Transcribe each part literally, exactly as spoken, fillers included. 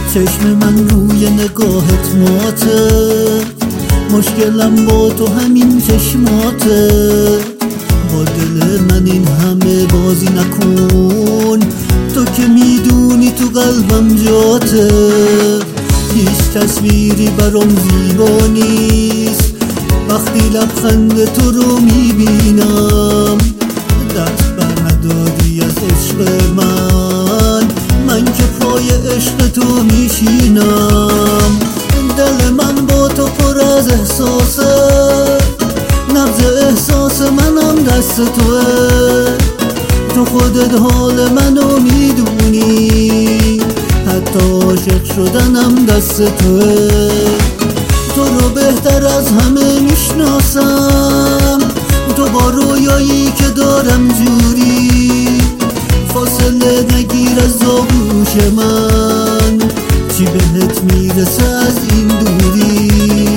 چشم من روی نگاهت ماته، مشکلم با تو همین چشماته. با دل من این همه بازی نکن، تو که میدونی تو قلبم جاته. هیچ تصویری برام زیبا نیست وقتی لبخند تو رو میبینم. دست بر نداری از عشق من، من که پای عشق تو میشینم. دل من با تو پر از احساسه، نبض احساس منم دست توه. تو خودت حال منو میدونی، حتی عاشق شدنم دست توه. تو رو بهتر از همه میشناسم، تو با رویایی که دارم جوری. فاصله نگیر از آغوش من، چی بهت میرسه از این دوری.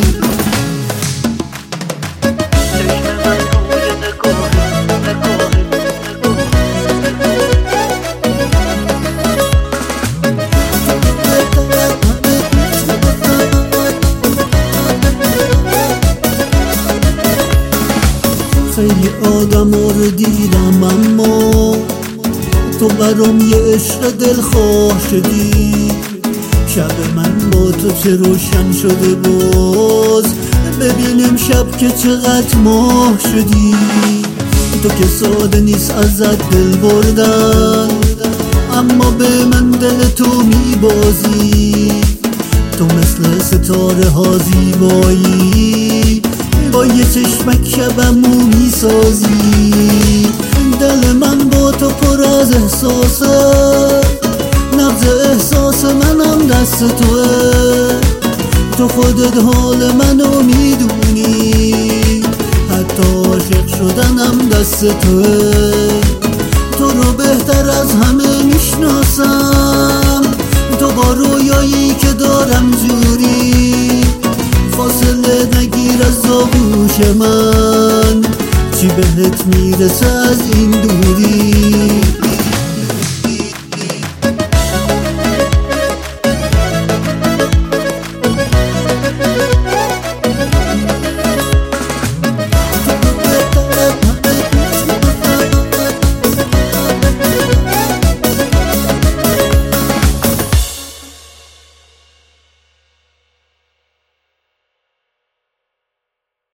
خیلی آدم رو دیدم اما تو برام یه عشق دلخواه شدی. شب من با تو چه روشن شده باز، ببینیم شب که چقدر ماه شدی. تو که ساده نیست ازت دل بردن، اما به من دل تو میبازی. تو مثل ستاره ها زیبایی، با یه چشمک شبمو میسازی. دل من با تو پر از احساسه، نبض احساس منم دست توه. تو خودت حال منو میدونی، حتی عاشق شدنم دست توه. تو رو بهتر از همه میشناسم، تو با رویایی که دارم جوری. فاصله نگیر از آغوش من، چی بهت میرسه از این دوری.